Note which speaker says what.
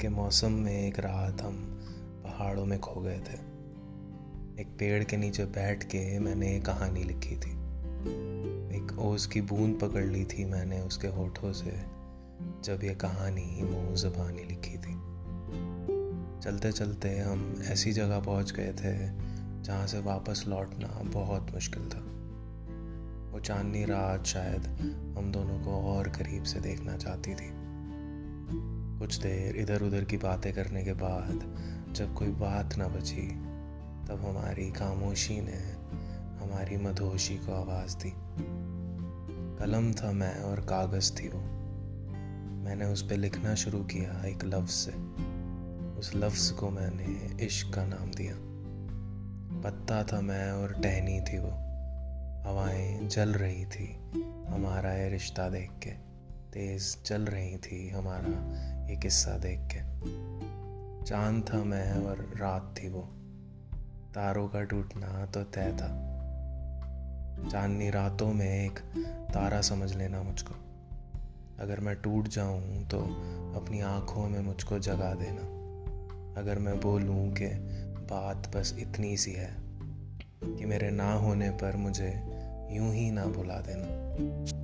Speaker 1: के मौसम में एक रात हम पहाड़ों में खो गए थे। एक पेड़ के नीचे बैठ के मैंने एक कहानी लिखी थी। एक ओस की बूंद पकड़ ली थी मैंने उसके होठों से, जब ये कहानी मुँह ज़बानी लिखी थी। चलते चलते हम ऐसी जगह पहुंच गए थे जहाँ से वापस लौटना बहुत मुश्किल था। वो चांदनी रात शायद हम दोनों को और करीब से देखना चाहती थी। कुछ देर इधर उधर की बातें करने के बाद जब कोई बात ना बची, तब हमारी खामोशी ने हमारी मधोशी को आवाज़ दी। कलम था मैं और कागज़ थी वो। मैंने उस पे लिखना शुरू किया एक लफ्ज़ से। उस लफ्ज़ को मैंने इश्क का नाम दिया। पत्ता था मैं और टहनी थी वो। हवाएं जल रही थी हमारा ये रिश्ता देख के, तेज़ चल रही थी हमारा ये किस्सा देख के। चांद था मैं और रात थी वो, तारों का टूटना तो तय था। चांदनी रातों में एक तारा समझ लेना मुझको। अगर मैं टूट जाऊं तो अपनी आँखों में मुझको जगा देना। अगर मैं बोलूं कि बात बस इतनी सी है कि मेरे ना होने पर मुझे यूं ही ना भुला देना।